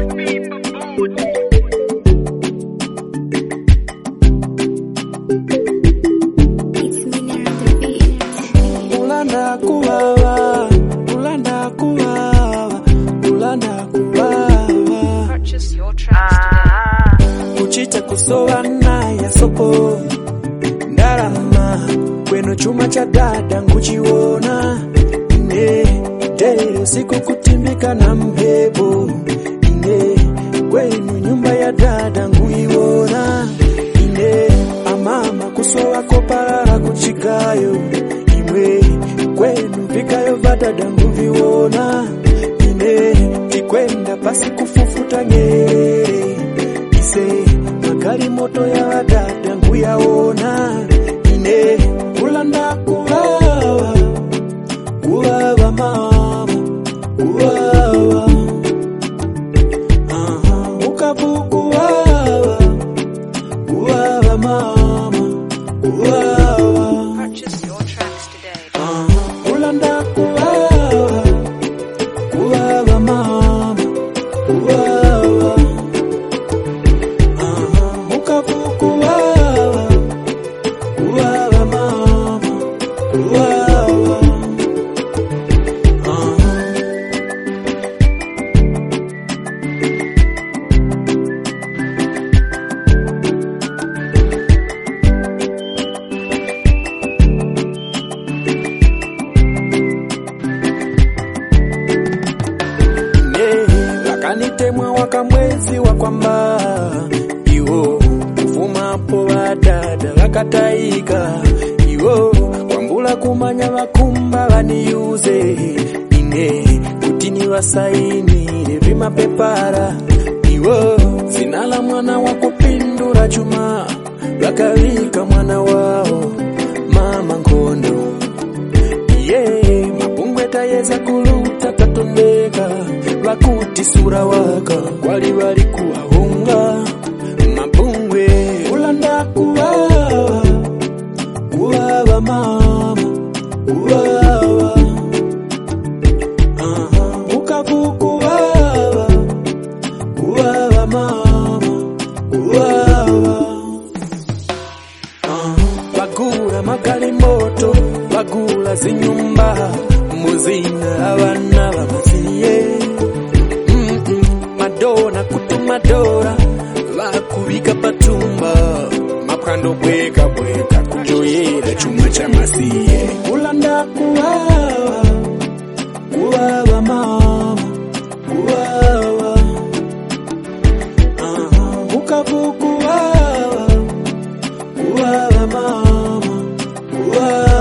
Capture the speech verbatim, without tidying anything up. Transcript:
Ulanda kuwawa, Ulanda kuwawa, Ulanda kuwawa. Purchase your tracks today. Kuchita kusowana ya sopo ndarama kweno chuma cha dada nguchiwona ine deo siku kutimbika na mpepo ine kwenu nyumba ya dada nguiwona ine amama kusowa kopalala kuchikayo imwe kwenu vikayo vadada nguviwona ine tikwenda pasi kufufuta ngere ise magari moto ya wadada nguyaona ine Ulanda kuwawa kuwawa mama kuwawa aha ukabu kuwawa kuwawa mama kuwawa. Purchase your tracks today. aha Ulanda kuwawa kuwawa mama kuwawa aha ukabu kuwawa kuwawa mama kuwawa aha wakanitemwa wakamwezi wa kwamba iwo kufumapo wadada wakataika iwo kwambula kumanya wakumba waniuze ine kutini wasaini vimapepara iwo zinala mwana wa kupindura chuma wakawika mwana wao mama ngondo iye mapungwe tayeza kuluta tatondeka wakuti sura waka wali wali kuwahunga mapungwe Ulanda kuwawa kuwawa mama kuwawa aha ukabu kuwawa kuwawa mama kuwawa aha bagura magari moto bagula zinyumba muzina abana bamaziye madona kutumadora vakuvika patumba mapwando bweka bweka kujoyera chuma cha masiye Ulanda kuwawa kuwawa mama kuwawa aha ukabu kuwawa kuwawa mama kuwawa